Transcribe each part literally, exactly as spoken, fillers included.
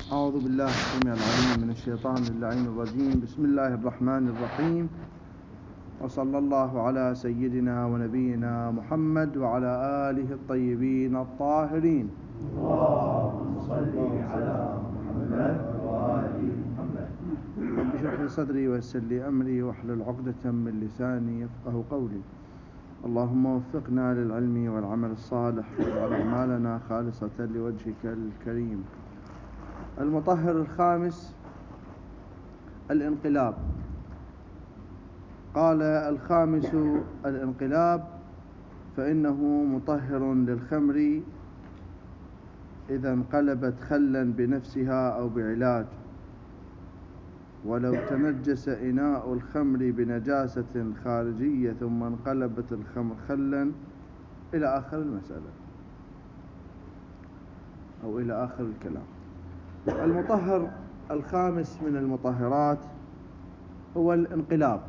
أعوذ بالله السميع العليم من الشيطان اللعين الرجيم. بسم الله الرحمن الرحيم، وصلى الله على سيدنا ونبينا محمد وعلى آله الطيبين الطاهرين. اللهم صل على محمد وآل محمد. رب اشرح لي صدري ويسر لي أمري واحلل عقدة من لساني يفقه قولي. اللهم وفقنا للعلم والعمل الصالح واجعل أعمالنا خالصة لوجهك الكريم. المطهر الخامس الانقلاب. قال الخامس الانقلاب، فإنه مطهر للخمر إذا انقلبت خلا بنفسها أو بعلاج، ولو تنجس إناء الخمر بنجاسة خارجية ثم انقلبت الخمر خلا، إلى آخر المسألة أو إلى آخر الكلام. المطهر الخامس من المطهرات هو الانقلاب.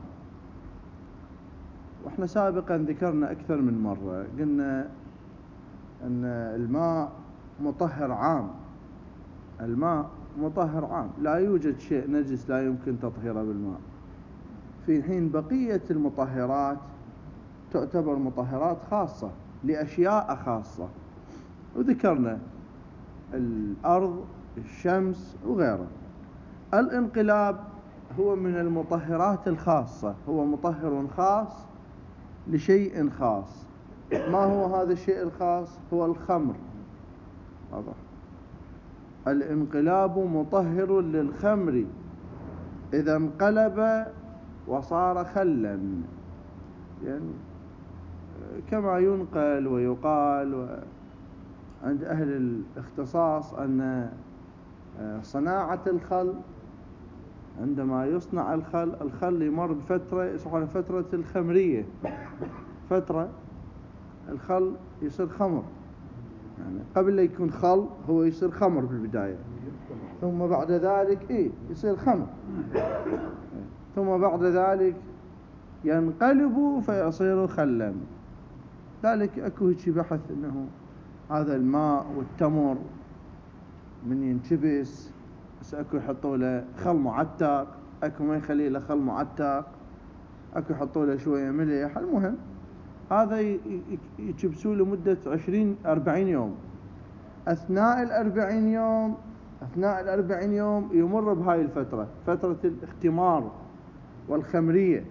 وإحنا سابقا ذكرنا أكثر من مرة، قلنا أن الماء مطهر عام. الماء مطهر عام، لا يوجد شيء نجس لا يمكن تطهيره بالماء، في حين بقية المطهرات تعتبر مطهرات خاصة لأشياء خاصة، وذكرنا الأرض، الشمس وغيره. الانقلاب هو من المطهرات الخاصة، هو مطهر خاص لشيء خاص. ما هو هذا الشيء الخاص؟ هو الخمر. واضح؟ الانقلاب مطهر للخمر إذا انقلب وصار خلا، يعني كما ينقل ويقال عند أهل الاختصاص أن صناعة الخل، عندما يصنع الخل الخل يمر بفترة يسمونها فترة الخمرية، فترة الخل يصير خمر، يعني قبل لا يكون خل هو يصير خمر في البداية، ثم بعد ذلك إيه يصير خمر، ثم بعد ذلك ينقلب فيصير خلا. ذلك أكو هيك بحث أنه هذا الماء والتمر من ينكبس، بس أكو يحطوا له خل معتق، أكو ما يخلي له خل معتق، أكو يحطوا له شوية ملح. المهم هذا يكبسوا له مدة عشرين أربعين يوم. أثناء الأربعين يوم أثناء الأربعين يوم يمر بهاي الفترة، فترة الاختمار والخمرية.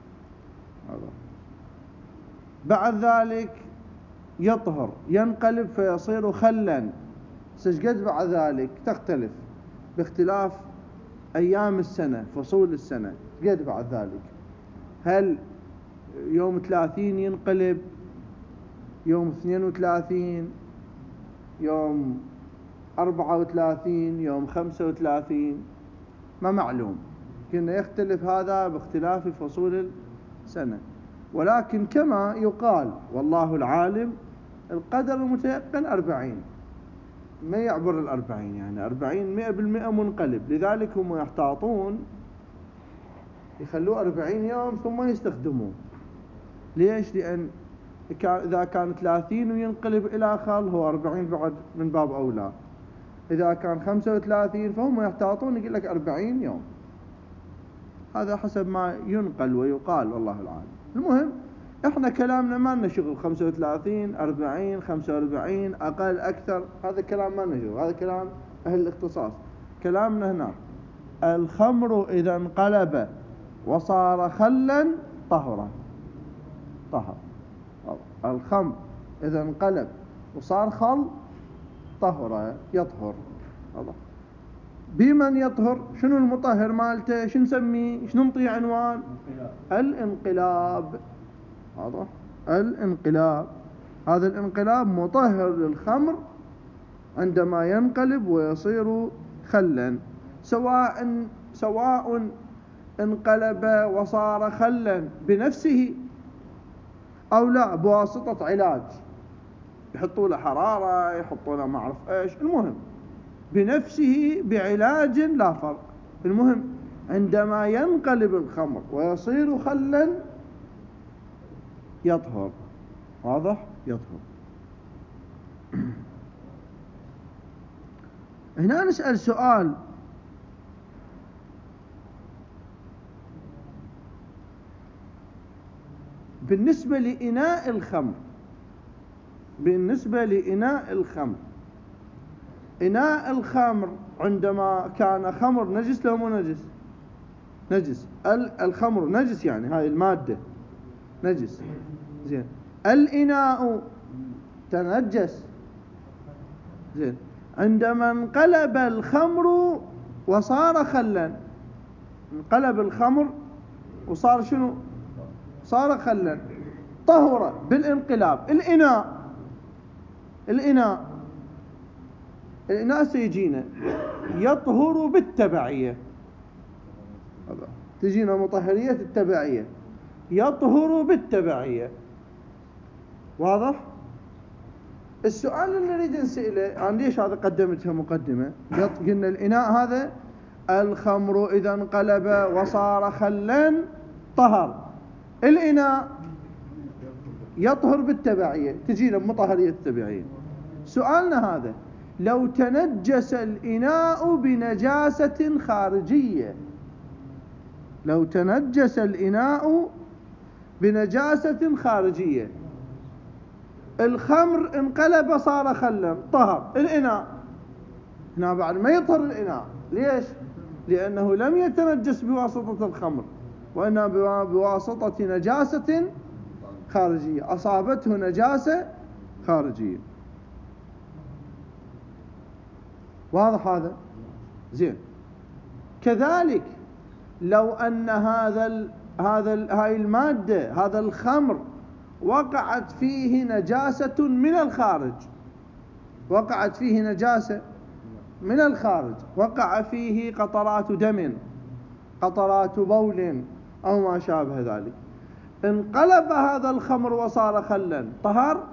بعد ذلك يطهر، ينقلب فيصير خلا. سجد بعد ذلك تختلف باختلاف أيام السنة، فصول السنة. قد بعد ذلك هل يوم ثلاثين ينقلب، يوم اثنين وثلاثين، يوم أربعة وثلاثين، يوم خمسة وثلاثين، ما معلوم، كنا يختلف هذا باختلاف فصول السنة. ولكن كما يقال والله العالم، القدر المتيقن أربعين، ما يعبر الأربعين، يعني أربعين مئة بالمئة منقلب. لذلك هم يحتاطون يخلوه أربعين يوم ثم يستخدموه. ليش؟ لأن إذا كان ثلاثين وينقلب إلى خل هو أربعين بعد من باب أولى. إذا كان خمسة وثلاثين فهم يحتاطون يقول لك أربعين يوم. هذا حسب ما ينقل ويقال والله العالم. المهم إحنا كلامنا ما لنا شغل خمسة وثلاثين أربعين خمسة وأربعين أقل أكثر، هذا كلام ما لنا شغل، هذا كلام أهل الاختصاص. كلامنا هنا الخمر إذا انقلب وصار خلا طهرا، طهر. الخمر إذا انقلب وصار خل طهر، يطهر. الله. بمن يطهر؟ شنو المطهر مالته؟ شنو نسميه؟ شنو نعطيه عنوان؟ الانقلاب. واضح؟ الانقلاب. هذا الانقلاب مطهر للخمر عندما ينقلب ويصير خلا، سواء سواء انقلب وصار خلا بنفسه أو لا بواسطة علاج، يحطوا له حرارة، يحطوا له ما أعرف إيش، المهم بنفسه بعلاج لا فرق. المهم عندما ينقلب الخمر ويصير خلا يطهر. واضح؟ يطهر. هنا نسأل سؤال: بالنسبة لإناء الخمر بالنسبة لإناء الخمر إناء الخمر عندما كان خمر نجس لو مو نجس؟ نجس. الخمر نجس، يعني هاي المادة نجس. زين. الإناء تنجس. زين. عندما انقلب الخمر وصار خلا، انقلب الخمر وصار شنو؟ صار خلا، طهر بالانقلاب. الإناء الإناء الإناء سيجينا يطهر بالتبعية، تجينا مطهرية التبعية، يطهر بالتبعية. واضح؟ السؤال اللي نريد نسأله، أنا ليش هذا قدمتها مقدمة؟ قلنا الإناء هذا الخمر إذا انقلب وصار خلا طهر. الإناء يطهر بالتبعية، تجينا بمطهرية التبعية. سؤالنا هذا: لو تنجس الإناء بنجاسة خارجية لو تنجس الإناء بنجاسة خارجية، الخمر انقلب صار خلا طهر، الإناء هنا بعد ما يطهر الإناء. ليش؟ لأنه لم يتنجس بواسطة الخمر، وإنما بواسطة نجاسة خارجية، أصابته نجاسة خارجية. واضح هذا؟ زين. كذلك لو أن هذا ال هذا ال هاي المادة، هذا الخمر، وقعت فيه نجاسة من الخارج وقعت فيه نجاسة من الخارج وقع فيه قطرات دم، قطرات بول أو ما شابه ذلك، انقلب هذا الخمر وصار خلا، طهر؟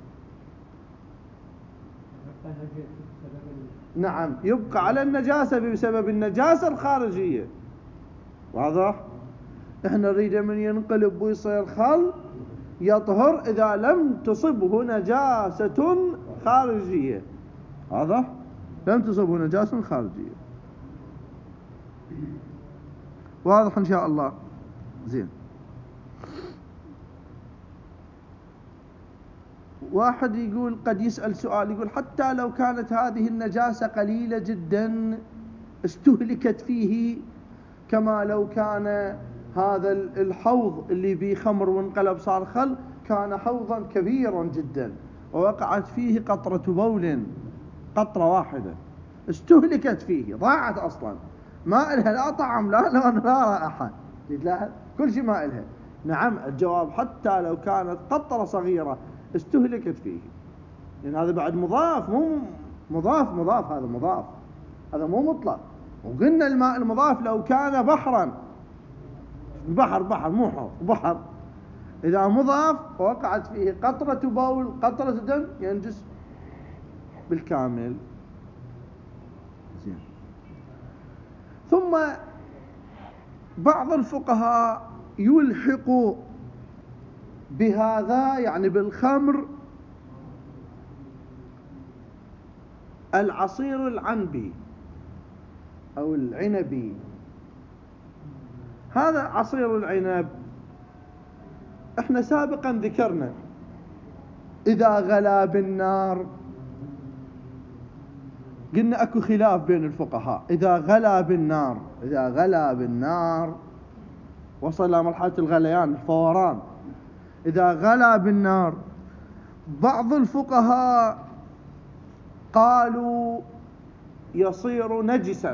نعم، يبقى على النجاسة بسبب النجاسة الخارجية. واضح؟ احنا نريد من ينقلب ويصير خل يطهر إذا لم تصبه نجاسة خارجية. واضح؟ لم تصبه نجاسة خارجية. واضح إن شاء الله؟ زين. واحد يقول، قد يسأل سؤال يقول: حتى لو كانت هذه النجاسة قليلة جدا استهلكت فيه، كما لو كان هذا الحوض اللي بيه خمر وانقلب صار خل كان حوضا كبيرا جدا ووقعت فيه قطرة بول، قطرة واحدة استهلكت فيه، ضاعت أصلا، ما إلها لا طعم لا لون لا رائحة، تلاحظ كل شيء ما إلها. نعم، الجواب حتى لو كانت قطرة صغيرة استهلكت فيه، لأن هذا بعد مضاف، مو مضاف مضاف هذا مضاف، هذا مو مطلق. وقلنا الماء المضاف لو كان بحرا، بحر بحر مو حوض، بحر، إذا مضاف ووقعت فيه قطرة بول قطرة دم ينجس بالكامل. زين. ثم بعض الفقهاء يلحق بهذا، يعني بالخمر، العصير العنبي أو العنبي. هذا عصير العنب احنا سابقا ذكرنا إذا غلا بالنار، قلنا أكو خلاف بين الفقهاء، إذا غلا بالنار إذا غلا بالنار وصل إلى مرحلة الغليان الفوران، إذا غلا بالنار، بعض الفقهاء قالوا يصير نجسا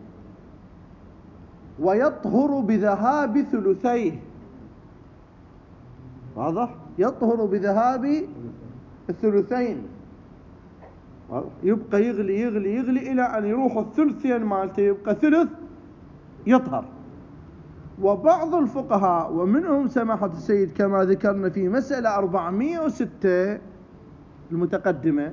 ويطهر بذهاب ثلثيه. واضح؟ يطهر بذهاب الثلثين، يبقى يغلي يغلي يغلي إلى أن يروح الثلثين مالته، يبقى ثلث يطهر. وبعض الفقهاء ومنهم سماحة السيد كما ذكرنا في مسألة أربعمائة وستة المتقدمة،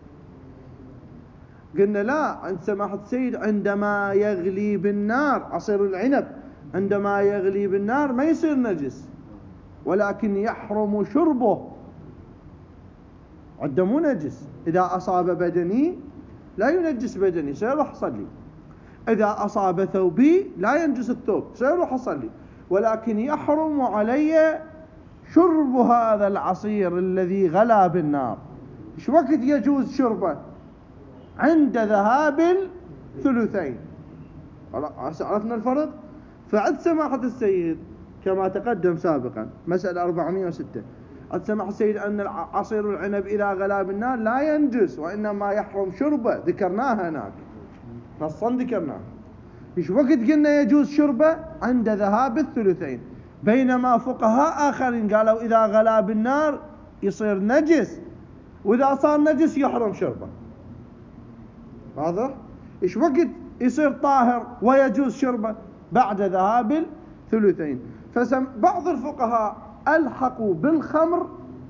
قلنا لا، عند سماحة السيد عندما يغلي بالنار عصير العنب، عندما يغلي بالنار ما يصير نجس، ولكن يحرم شربه، عده مو نجس. إذا أصاب بدني لا ينجس بدني، سيروح أصلي. إذا أصاب ثوبي لا ينجس الثوب، سيروح أصلي، ولكن يحرم علي شرب هذا العصير الذي غلا بالنار. إيش وقت يجوز شربه؟ عند ذهاب الثلثين. عرفنا الفرق؟ فعد سماحة السيد كما تقدم سابقا مسألة أربعمائة وستة، عد سماحة السيد أن عصير العنب إذا غلا بالنار لا ينجس وإنما يحرم شربه، ذكرناها هناك نصا ذكرناها. إيش وقت قلنا يجوز شربه؟ عند ذهاب الثلثين، بينما فقهاء آخرين قالوا إذا غلا بالنار يصير نجس، وإذا صار نجس يحرم شربه. واضح؟ إيش وقت يصير طاهر ويجوز شربه؟ بعد ذهاب الثلثين. فبعض الفقهاء ألحقوا بالخمر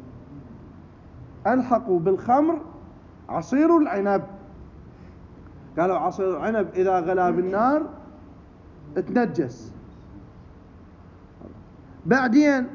ألحقوا بالخمر عصير العنب، قالوا عصير العنب إذا غلا بالنار اتنجس. بعدين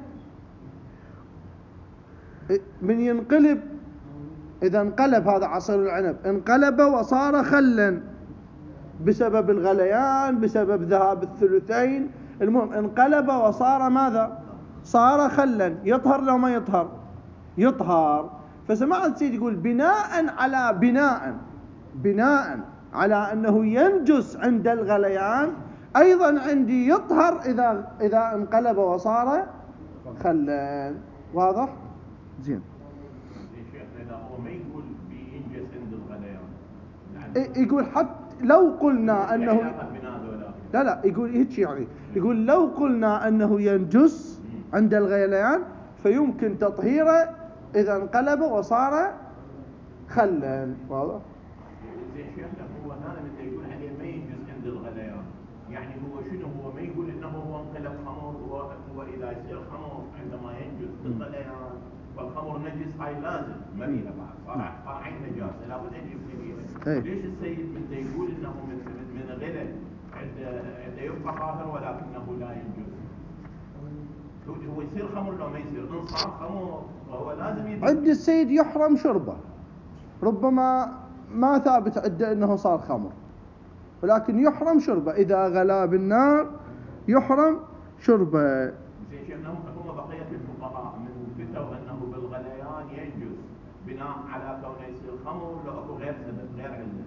من ينقلب، إذا انقلب هذا عصير العنب انقلب وصار خلا بسبب الغليان، بسبب ذهاب الثلثين، المهم انقلب وصار ماذا؟ صار خلا. يطهر لو ما يطهر؟ يطهر. فسماحة السيد يقول بناء على بناء بناء على أنه ينجس عند الغليان، أيضا عندي يطهر إذا إذا انقلب وصار خلا. واضح؟ زين. هو ما يقول بينجس عند الغليان، يقول حتى لو قلنا أنه لا لا يقول هيك يعني، يقول لو قلنا أنه ينجس عند الغليان فيمكن تطهيره إذا انقلب وصار خلا. واضح؟ زين شيخنا، هو هذا اللي يقول عليه ما ينجس عند الغليان، يعني هو شنو؟ هو ما يقول انه هو انقلب خمر، هو اذا يصير خمر عندما ينجس بالغليان فالخمر نجس، هاي لازم ما فيها بعد، صار صار عين نجاسه لابد ان يبتديها. ليش السيد من يقول انه من من غلل عند عند يبقى طاهر ولكنه لا ينجس؟ هو يصير خمر لو ما يصير؟ ان صار خمر فهو لازم يبقى عند السيد يحرم شربه، ربما ما ثابت عنده انه صار خمر، ولكن يحرم شربه إذا غلا بالنار، يحرم شربه. زين شيخنا، هم بقية الفقهاء من فتوا أنه بالغليان ينجس بناء على كونه يصير خمر، لو أكو غير سبب غير علة.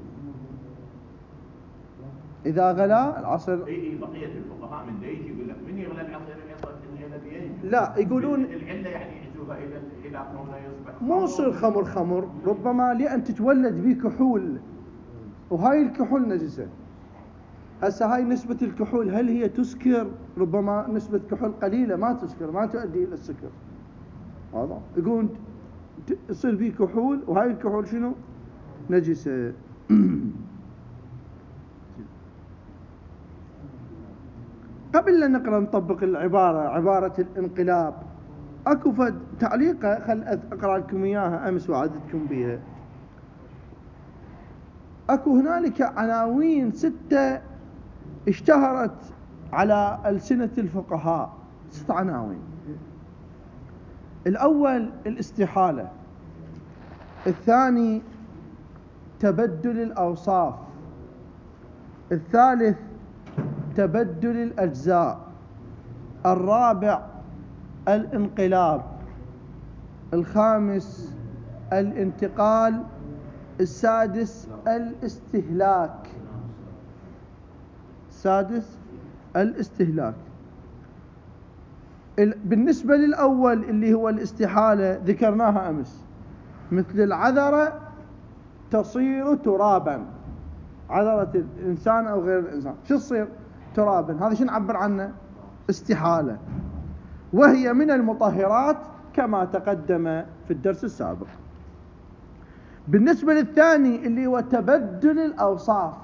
إذا غلا العصر إي إي بقية الفقهاء من ديجي يقول لك من يغلى العصير العنب العنب ينجس. لا يقولون العلة يعني يعزوها إلى إلى كونه يصبح مو يصير خمر خمر، ربما لأن تتولد به كحول، وهاي الكحول نجسة. هسه هاي نسبة الكحول هل هي تسكر؟ ربما نسبة كحول قليلة ما تسكر، ما تؤدي إلى السكر. هذا يقول يصير به كحول، وهاي الكحول شنو؟ نجسة. قبل أن نقرأ نطبق العبارة، عبارة الانقلاب، أكو فد تعليقة خل أقرأ لكم إياها أمس وعدتكم بها. أكو هنالك عناوين ستة اشتهرت على ألسنة الفقهاء، ست عناوين. الأول الاستحالة، الثاني تبدل الأوصاف، الثالث تبدل الأجزاء، الرابع الانقلاب، الخامس الانتقال، السادس الاستهلاك. السادس الاستهلاك. بالنسبة للأول اللي هو الاستحالة ذكرناها أمس، مثل العذرة تصير ترابا، عذرة الإنسان أو غير الإنسان شو تصير؟ ترابا. هذا شو نعبر عنه؟ استحالة، وهي من المطهرات كما تقدم في الدرس السابق. بالنسبة للثاني اللي هو تبدل الأوصاف،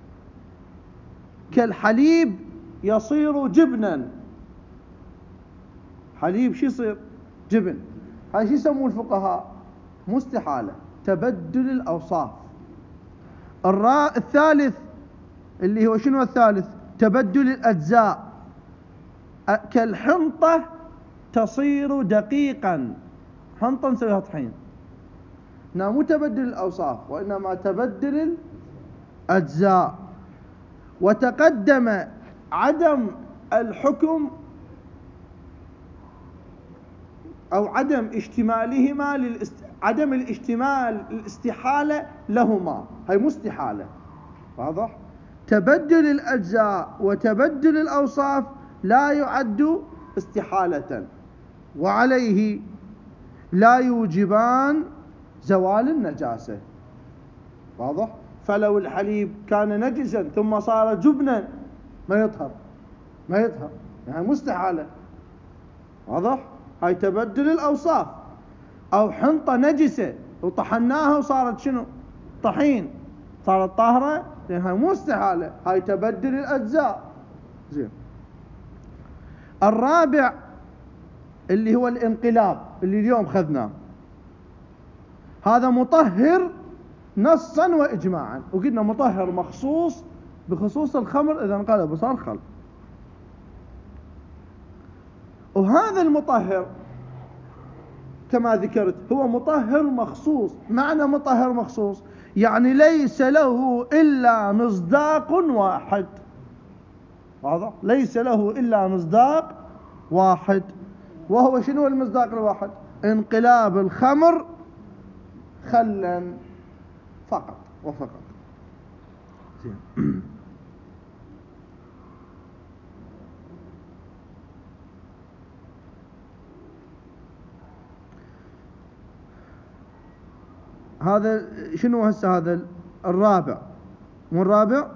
كالحليب يصير جبنا، حليب شو يصير؟ جبن. هاي شو يسمون الفقهاء؟ مستحالة، تبدل الأوصاف. الراء الثالث اللي هو شنو الثالث؟ تبدل الأجزاء، كالحنطة تصير دقيقا، حنطة نسويها طحين، هنا مو تبدل الأوصاف وإنما تبدل الأجزاء. وتقدم عدم الحكم أو عدم اشتمالهما للاست... عدم الاشتمال الاستحالة لهما، هي مو استحالة، واضح؟ تبدل الأجزاء وتبدل الأوصاف لا يعد استحالة، وعليه لا يوجبان زوال النجاسة، واضح؟ فلو الحليب كان نجسا ثم صار جبنا ما يطهر، ما يطهر، يعني مستحالة، واضح؟ هاي تبدل الأوصاف. أو حنطة نجسة وطحناها وصارت شنو؟ طحين، صارت طاهرة، لأن هاي مو استحالة، هاي تبدل الأجزاء. زين. الرابع اللي هو الانقلاب اللي اليوم خذناه، هذا مطهر نصا وإجماعا، وقلنا مطهر مخصوص بخصوص الخمر إذا انقلب وصار خل. وهذا المطهر كما ذكرت هو مطهر مخصوص. معنى مطهر مخصوص يعني ليس له إلا مصداق واحد، واضح؟ ليس له إلا مصداق واحد، وهو شنو المصداق الواحد؟ انقلاب الخمر خلا فقط وفقط. زين. هذا شنو هسه؟ هذا الرابع، مو الرابع؟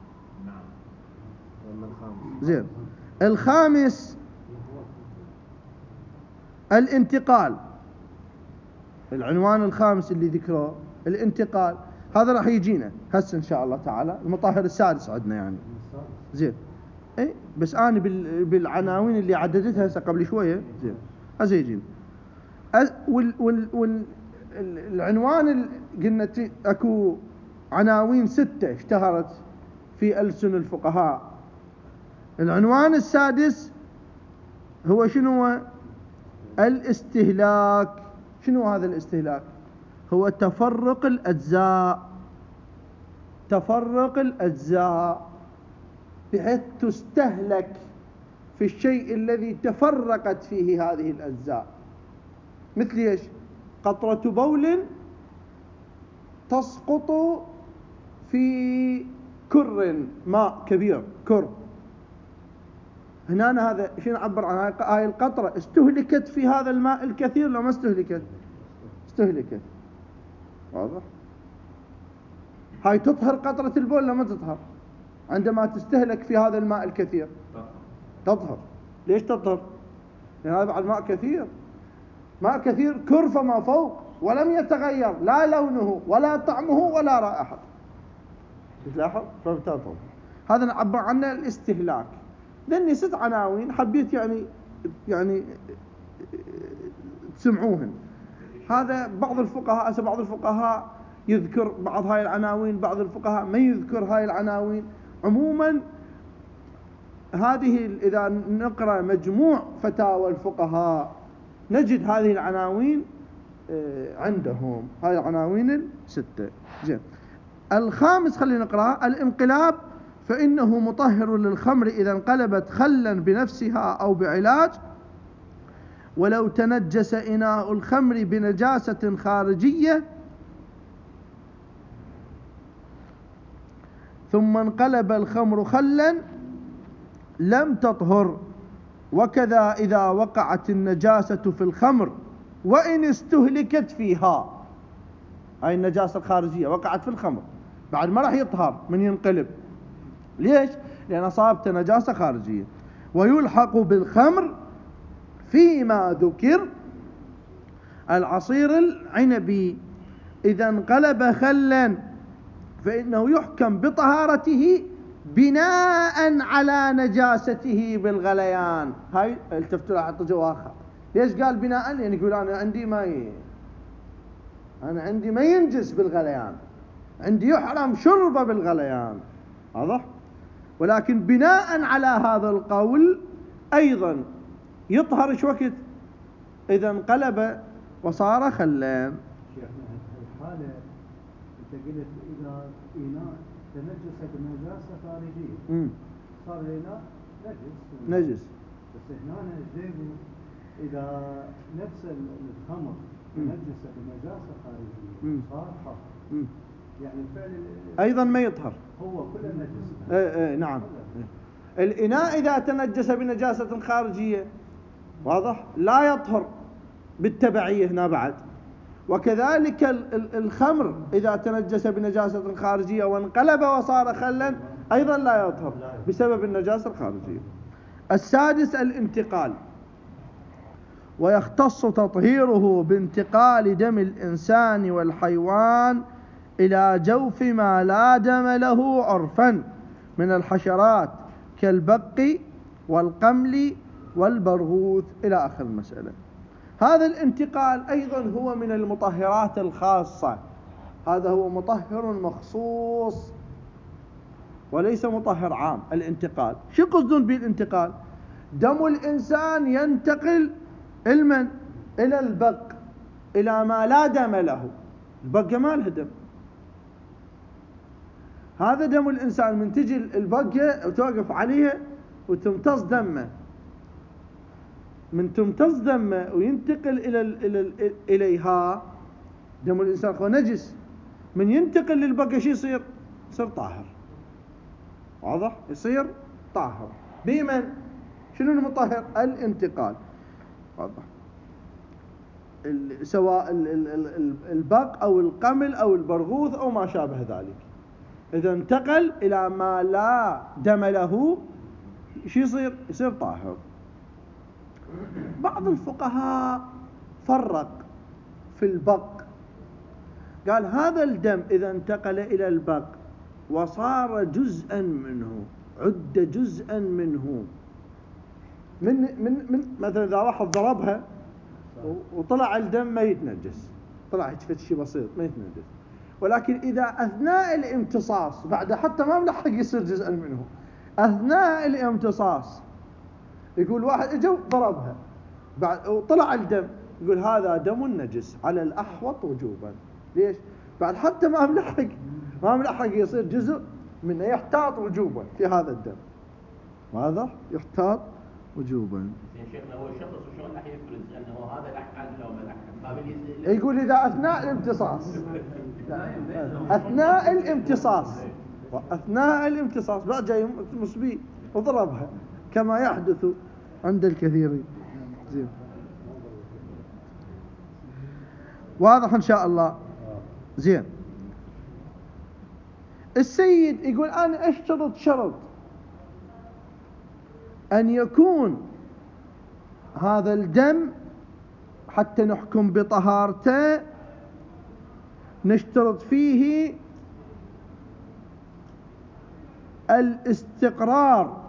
زين. الخامس الانتقال، العنوان الخامس اللي ذكره الانتقال، هذا راح يجينا هسه ان شاء الله تعالى، المطهر السادس عندنا يعني. زين. اي بس انا بالعناوين اللي عددتها هسه قبل شويه. زين. هسه يجينا وال وال وال العنوان قلنا اكو عناوين ستة اشتهرت في ألسن الفقهاء. العنوان السادس هو شنو؟ الاستهلاك. شنو هذا الاستهلاك؟ هو تفرق الأجزاء، تفرق الأجزاء بحيث تستهلك في الشيء الذي تفرقت فيه هذه الأجزاء. مثل ايش؟ قطرة بول تسقط في كر ماء كبير، كر، هنا هذا شنو نعبر عنها؟ هاي القطرة استهلكت في هذا الماء الكثير لو ما استهلكت؟ استهلكت، واضح؟ هاي تطهر قطرة البول لما تطهر عندما تستهلك في هذا الماء الكثير، تطهر. ليش تطهر؟ لأن هذا بعد ماء كثير، ماء كثير كر فما فوق، ولم يتغير لا لونه ولا طعمه ولا رائحته، تلاحظ؟ فبتطهر. هذا نعبر عنه الاستهلاك. لأني ست عناوين حبيت يعني يعني تسمعوهن. هذا بعض الفقهاء، بعض الفقهاء يذكر بعض هاي العناوين، بعض الفقهاء ما يذكر هاي العناوين. عموما هذه إذا نقرأ مجموع فتاوى الفقهاء نجد هذه العناوين عندهم، هاي العناوين الستة. زين. الخامس خلينا نقرأ. الانقلاب فإنه مطهر للخمر إذا انقلبت خلا بنفسها أو بعلاج، ولو تنجس إناء الخمر بنجاسة خارجية ثم انقلب الخمر خلا لم تطهر. وكذا إذا وقعت النجاسة في الخمر وإن استهلكت فيها، هاي النجاسة الخارجية وقعت في الخمر بعد ما راح يطهر من ينقلب. ليش؟ لأن أصابت نجاسة خارجية. ويلحق بالخمر فيما ذكر العصير العنبي إذا انقلب خلا فإنه يحكم بطهارته بناء على نجاسته بالغليان. هاي التفتوا له حطوا جواها. ليش قال بناء؟ لأن يقول أنا عندي ما ي... أنا عندي ما ينجس بالغليان، عندي يحرم شربه بالغليان، واضح؟ ولكن بناء على هذا القول أيضا يطهر ايش وقت؟ إذا انقلب وصار خلان. حالة أنت قلت إذا إناء تنجس بنجاسة خارجية مم. صار الإناء نجس نجس. بس هنا يقول إذا نفس الخمر تنجس بنجاسة خارجية صار حق، يعني فعل أيضا ما يطهر، هو كله نجس. ايه ايه نعم. إيه. الإناء إذا تنجس بنجاسة خارجية واضح لا يطهر بالتبعية هنا بعد. وكذلك الخمر إذا تنجس بنجاسة خارجية وانقلب وصار خلا أيضا لا يطهر بسبب النجاسة الخارجية. السادس الانتقال، ويختص تطهيره بانتقال دم الإنسان والحيوان إلى جوف ما لا دم له عرفا من الحشرات كالبق والقمل والبرغوث إلى آخر المسألة. هذا الانتقال أيضا هو من المطهرات الخاصة، هذا هو مطهر مخصوص وليس مطهر عام. الانتقال شو قصدون بالانتقال؟ دم الإنسان ينتقل المن إلى البق، إلى ما لا دم له. البقة ما لها دم، هذا دم الإنسان من تجي البقة وتوقف عليها وتمتص دمه، من تمتص دمه وينتقل إلى إلى إليها. دم الإنسان هو نجس، من ينتقل للبقة شو يصير؟ يصير طاهر. واضح؟ يصير طاهر بمن؟ شنو المطهر؟ الانتقال. واضح؟ سواء البق أو القمل أو البرغوث أو ما شابه ذلك، إذا انتقل إلى ما لا دم له شو يصير؟ يصير طاهر. بعض الفقهاء فرق في البق، قال هذا الدم إذا انتقل إلى البق وصار جزءا منه، عد جزءا منه، من من من مثلا إذا واحد ضربها وطلع الدم ما يتنجس، طلع شيء بسيط ما يتنجس. ولكن إذا أثناء الامتصاص بعد حتى ما ملحق يصير جزءا منه، أثناء الامتصاص يقول واحد اجوا ضربها بعد وطلع الدم، يقول هذا دم نجس على الأحوط وجوبا. ليش؟ بعد حتى ما ملحق ما ملحق يصير جزء منه، يحتاط وجوبا في هذا الدم. واضح؟ يحتاط وجوبا. شيخنا هو الشخص وشلون راح يفرز انه هذا لحق لو ما لحق؟ يقول اذا اثناء الامتصاص، اثناء الامتصاص اثناء الامتصاص بعد جاي مصبي وضربها كما يحدث عند الكثيرين. زين واضح ان شاء الله. زين السيد يقول انا اشترط شرط ان يكون هذا الدم حتى نحكم بطهارته نشترط فيه الاستقرار،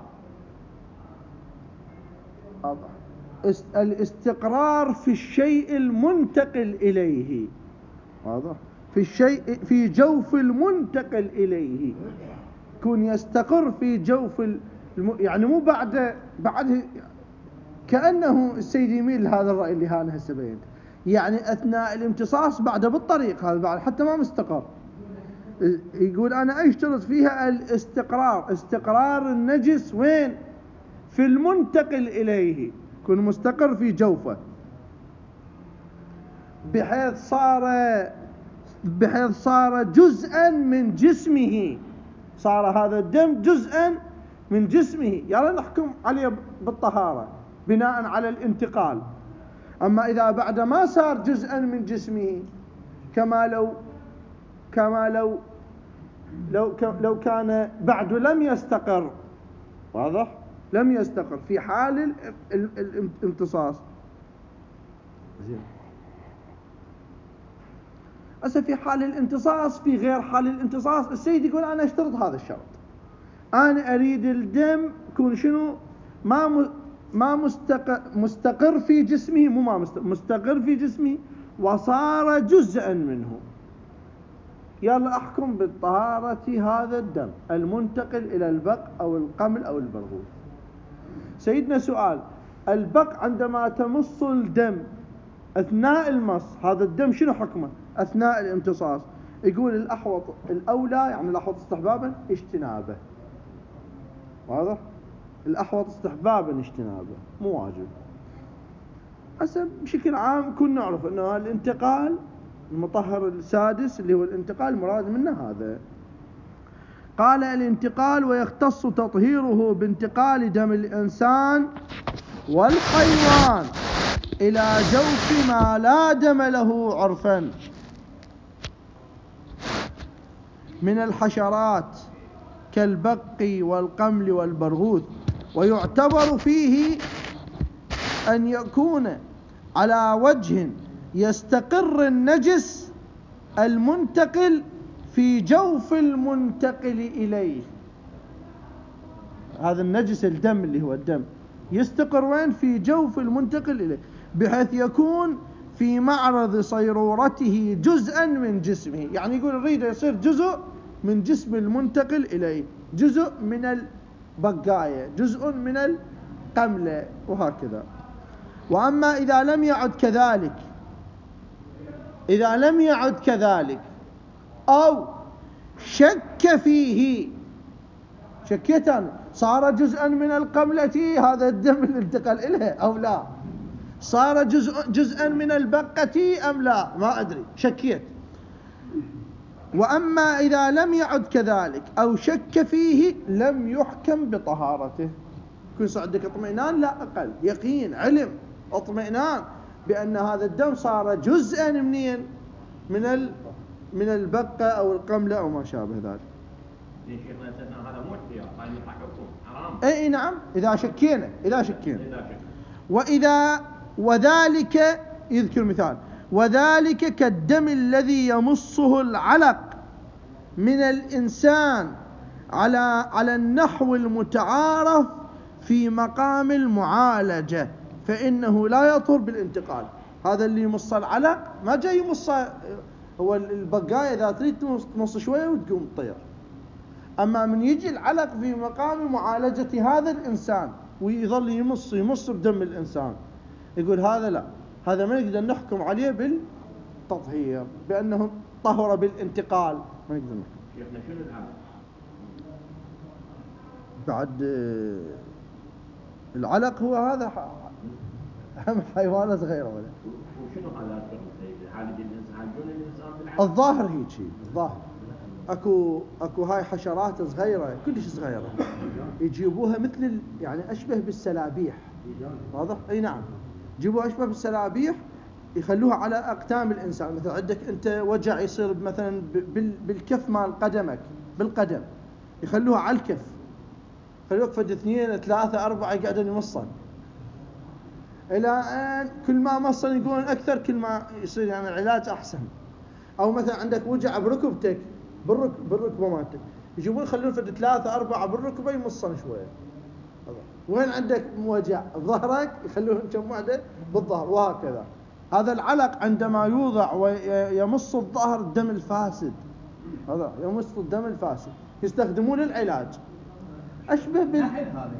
الاستقرار في الشيء المنتقل إليه. واضح؟ في الشيء في جوف المنتقل إليه، يكون يستقر في جوف الم... يعني مو بعد بعد كأنه السيد يميل لهذا الرأي اللي أنا هسه بينته، يعني أثناء الامتصاص بعد بالطريق هذا بعد حتى ما مستقر. يقول أنا أشترط فيها الاستقرار، استقرار النجس وين؟ في المنتقل إليه، يكون مستقر في جوفه بحيث صار بحيث صار جزءا من جسمه، صار هذا الدم جزءا من جسمه، يلا نحكم عليه بالطهارة بناء على الانتقال. أما إذا بعد ما صار جزءا من جسمه كما لو كما لو لو لو كان بعد لم يستقر، واضح؟ لم يستقر في حال الامتصاص. زين هسه في حال الامتصاص في غير حال الامتصاص، السيد يقول أنا اشترط هذا الشرط، أنا أريد الدم يكون شنو؟ ما ما مستقر مستقر في جسمه، مو ما مستقر في جسمه وصار جزءا منه، يلا أحكم بالطهارة هذا الدم المنتقل إلى البق أو القمل أو البرغوث. سيدنا سؤال، البق عندما تمص الدم أثناء المص هذا الدم شنو حكمه؟ أثناء الامتصاص. يقول الأحوط الأولى يعني الأحوط استحبابا اجتنابه. واضح؟ الأحوط استحبابا اجتنابه مو واجب. هسه بشكل عام كنا نعرف أنه الانتقال المطهر السادس اللي هو الانتقال مراد منه هذا. قال الانتقال ويختص تطهيره بانتقال دم الإنسان والحيوان إلى جوف ما لا دم له عرفا من الحشرات كالبق والقمل والبرغوث، ويعتبر فيه أن يكون على وجه يستقر النجس المنتقل في جوف المنتقل إليه. هذا النجس الدم اللي هو الدم يستقر وين؟ في جوف المنتقل إليه، بحيث يكون في معرض صيرورته جزءا من جسمه. يعني يقول نريد يصير جزء من جسم المنتقل إليه، جزء من البقاية، جزء من القملة، وهكذا. وأما إذا لم يعد كذلك، إذا لم يعد كذلك أو شك فيه، شكيت أنا صار جزءا من القملة هذا الدم اللي انتقل إليه أو لا، صار جزء جزءا من البقة أم لا، ما أدري، شكيت. وأما إذا لم يعد كذلك أو شك فيه لم يحكم بطهارته. يكون عندك اطمئنان، لا أقل، يقين، علم، اطمئنان بأن هذا الدم صار جزءا منين؟ من ال من البقة أو القملة أو ما شابه ذلك. شيخنا سيدنا هذا مو احتياط، هذا يطلع حكم حرام. اي نعم، إذا شكينا إذا شكينا وإذا وذلك يذكر مثال، وذلك كالدم الذي يمصه العلق من الإنسان على على النحو المتعارف في مقام المعالجة، فإنه لا يطهر بالانتقال. هذا اللي يمص العلق ما جاي يمص هو البقاية، إذا تريد تمص شوية وتقوم تطير. أما من يجي العلق في مقام معالجة هذا الإنسان ويظل يمص يمص بدم الإنسان، يقول هذا لا، هذا ما نقدر نحكم عليه بالتطهير بأنه طهر بالانتقال، ما نقدر نحكم. شيخنا شنو العلق؟ بعد العلق هو هذا هم حيوانات صغيرة ولا وشنو هذا يعالج الإنسان؟ يعالجون الإنسان بالعلق؟ الظاهر هيك شيء، الظاهر اكو اكو هاي حشرات صغيره كلش صغيره يجيبوها مثل ال... يعني اشبه بالسلابيح. واضح؟ اي نعم، يجيبوها اشبه بالسلابيح، يخلوها على اقدام الانسان. مثلا عندك انت وجع يصير مثلا بال... بالكف مال قدمك، بالقدم، يخلوها على الكف، خلوك فد اثنين ثلاثه اربعه يقعدون يمصن الى ان كل ما مصن يقولون اكثر كل ما يصير يعني العلاج احسن. او مثلا عندك وجع بركبتك، بالرك بالركبه مالتك، يجيبون يخلون فد ثلاثه اربعه بالركبه يمصن شويه. وين عندك وجع بظهرك يخلون كم وحده بالظهر، وهكذا. هذا العلق عندما يوضع ويمص الظهر الدم الفاسد، هذا يمص الدم الفاسد يستخدمون العلاج اشبه بال نحل هذا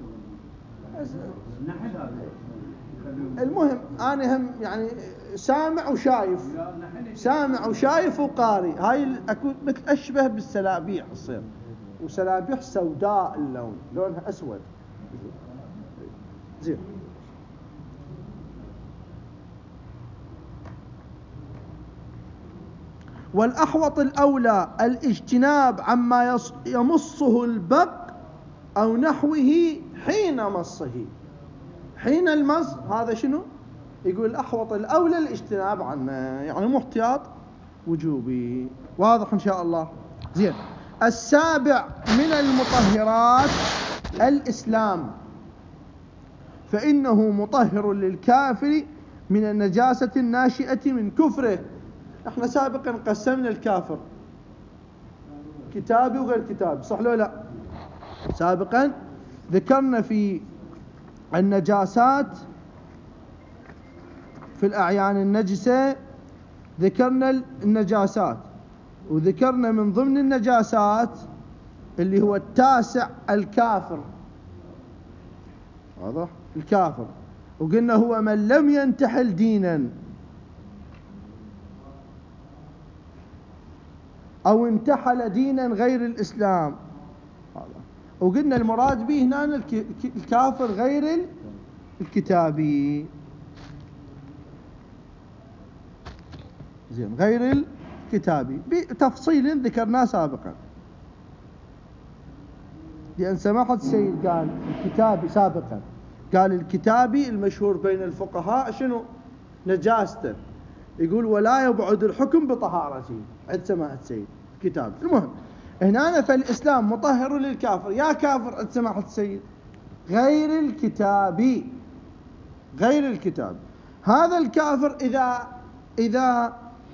نحل هذا. المهم انا هم يعني سامع وشايف، سامع وشايف وقاري. هاي اكو مثل اشبه بالسلابيح تصير، وسلابيح سوداء اللون، لونها اسود زين. والأحوط الأولى الاجتناب عما يمصه البق أو نحوه حين مصه. حين المص هذا شنو؟ يقول الأحوط الأولى الاجتناب عنه، يعني مو احتياط وجوبي. واضح إن شاء الله؟ زين. السابع من المطهرات الإسلام، فإنه مطهر للكافر من النجاسة الناشئة من كفره. احنا سابقا قسمنا الكافر كتابي وغير كتابي، صح لو لا؟ سابقا ذكرنا في النجاسات في الأعيان النجسة، ذكرنا النجاسات، وذكرنا من ضمن النجاسات اللي هو التاسع الكافر. واضح؟ الكافر، وقلنا هو من لم ينتحل دينا أو انتحل دينا غير الإسلام. وقلنا المراد به هنا الكافر غير الكتابي، زين، غير الكتابي بتفصيل ذكرناه سابقا، لأن سماحة السيد قال الكتابي سابقا، قال الكتابي المشهور بين الفقهاء شنو؟ نجاسته، يقول ولا يبعد الحكم بطهارته عند سماحة السيد كتاب. المهم هنا فالإسلام مطهر للكافر، يا كافر عند سماحة السيد غير الكتابي، غير الكتاب. هذا الكافر إذا إذا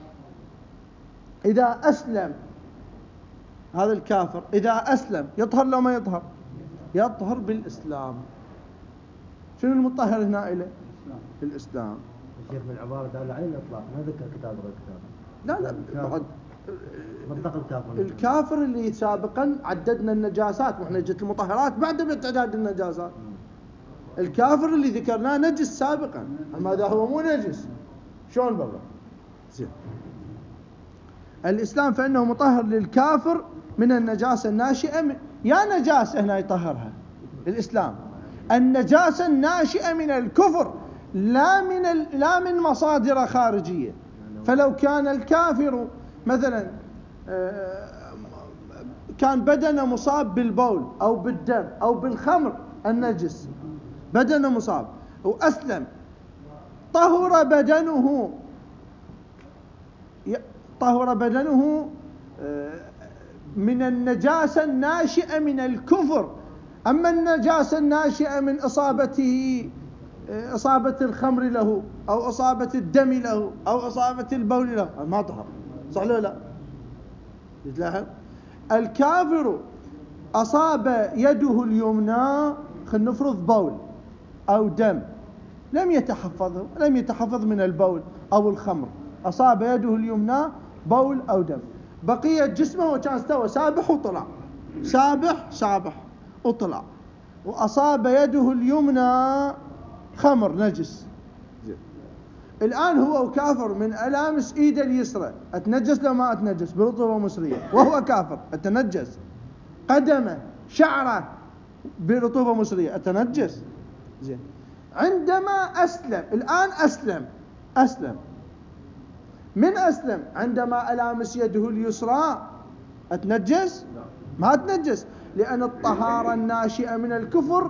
إذا أسلم، هذا الكافر إذا أسلم يطهر لو ما يطهر؟ يطهر بالإسلام. شنو المطهر هنا إليه؟ الإسلام. الشيخ بالعبارة دال عليه الإطلاق، ما ذكر كتاب غير كتاب. لا لا بعد مطلق الكافر. الكافر اللي سابقا عددنا النجاسات، واحنا جت المطهرات بعد بتعداد النجاسات. الكافر اللي ذكرناه نجس سابقا، اما اذا هو مو نجس شلون بالله؟ زين. الإسلام فإنه مطهر للكافر من النجاسة الناشئة من... يا نجاسة هنا يطهرها الإسلام، النجاسة الناشئة من الكفر، لا من ال... لا من مصادر خارجية. فلو كان الكافر مثلا كان بدنه مصاب بالبول أو بالدم أو بالخمر النجس، بدنه مصاب وأسلم، طهر بدنه، طهر بدنه من النجاسة الناشئة من الكفر. أما النجاسة الناشئة من إصابته، إصابة الخمر له أو إصابة الدم له أو إصابة البول له، ما طهر، صح له لا؟ يتلاحظ الكافر أصاب يده اليمنى، خلينا نفرض بول أو دم، لم يتحفظه، لم يتحفظ من البول أو الخمر، أصاب يده اليمنى بول أو دم، بقية جسمه وكان استوى سابح وطلع، سابح سابح وطلع، وأصاب يده اليمنى خمر نجس. الآن هو كافر من ألامس إيده اليسرى، أتنجس لو ما أتنجس برطوبة مصرية، وهو كافر أتنجس. قدمه شعره برطوبة مصرية أتنجس. زين. عندما أسلم، الآن أسلم أسلم من أسلم عندما ألامس يده اليسرى أتنجس؟ ما أتنجس، لأن الطهارة الناشئة من الكفر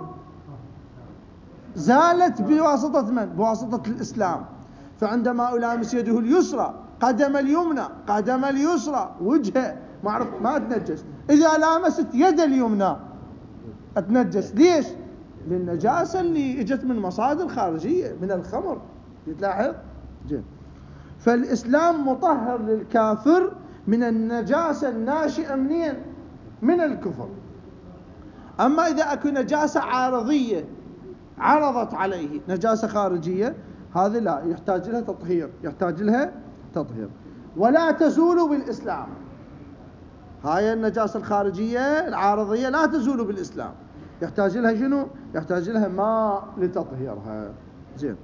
زالت بواسطة من؟ بواسطة الإسلام. فعندما ألامس يده اليسرى، قدم اليمنى، قدم اليسرى، وجهه، ما أعرف، ما أتنجس. إذا لامست يد اليمنى أتنجس. ليش؟ للنجاسة اللي اجت من مصادر خارجية من الخمر. تلاحظ؟ جيد. فالإسلام مطهر للكافر من النجاسة الناشئة منين؟ من الكفر. أما إذا أكو نجاسة عارضية عرضت عليه، نجاسة خارجية، هذه لا، يحتاج لها تطهير، يحتاج لها تطهير، ولا تزول بالإسلام. هاي النجاسة الخارجية العارضية لا تزول بالإسلام، يحتاج لها شنو؟ يحتاج لها ماء لتطهيرها. زين.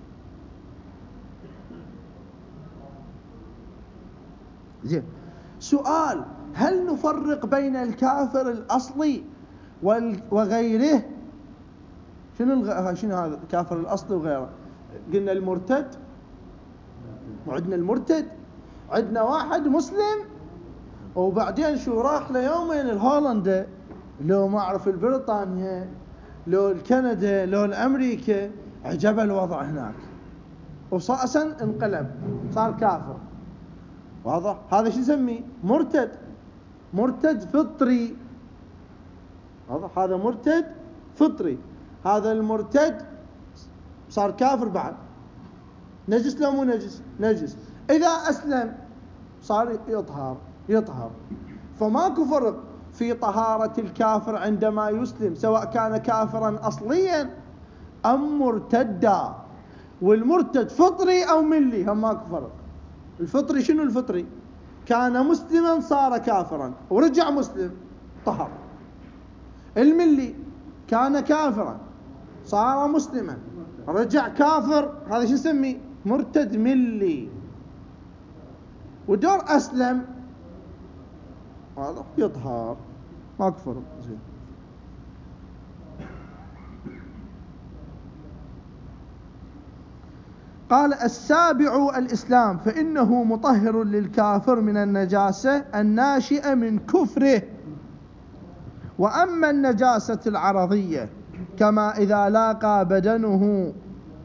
زين. سؤال: هل نفرق بين الكافر الأصلي وغيره؟ شنو الغ... شنو هذا الكافر الأصلي وغيره؟ قلنا المرتد، وعندنا المرتد، عندنا واحد مسلم وبعدين شو راح ليومين الهولندا، لو ما أعرف البريطانيا، لو الكندا، لو الأمريكا، عجب الوضع هناك، وصاصا انقلب صار كافر. واضح؟ هذا شو نسميه؟ مرتد، مرتد فطري. واضح؟ هذا مرتد فطري. هذا المرتد صار كافر بعد، نجس لو مو نجس؟ نجس. إذا أسلم صار يطهر، يطهر. فماكو فرق في طهارة الكافر عندما يسلم، سواء كان كافرا أصليا أم مرتدا. والمرتد فطري أو ملي، هم ماكو فرق. الفطري شنو الفطري؟ كان مسلما صار كافرا ورجع مسلم طهر. الملي كان كافرا صار مسلما رجع كافر، هذا شو نسميه؟ مرتد ملي. ودور أسلم هذا يطهر ما كفر. زين. قال السابع الإسلام، فإنه مطهر للكافر من النجاسة الناشئة من كفره. وأما النجاسة العرضية كما إذا لاقى بدنه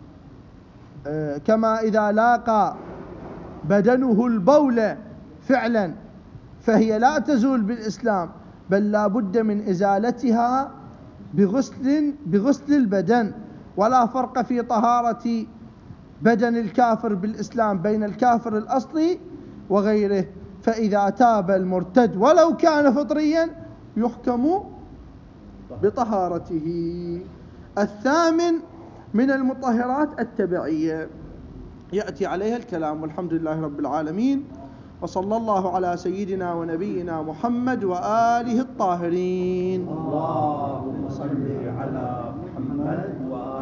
كما إذا لاقى بدنه البول فعلا فهي لا تزول بالإسلام، بل لا بد من إزالتها بغسل بغسل البدن. ولا فرق في طهارة بدن الكافر بالإسلام بين الكافر الأصلي وغيره، فإذا تاب المرتد ولو كان فطريا يحكم بطهارته. الثامن من المطهرات التبعية، يأتي عليها الكلام. والحمد لله رب العالمين، وصلى الله على سيدنا ونبينا محمد وآله الطاهرين. اللهم صل على محمد وآله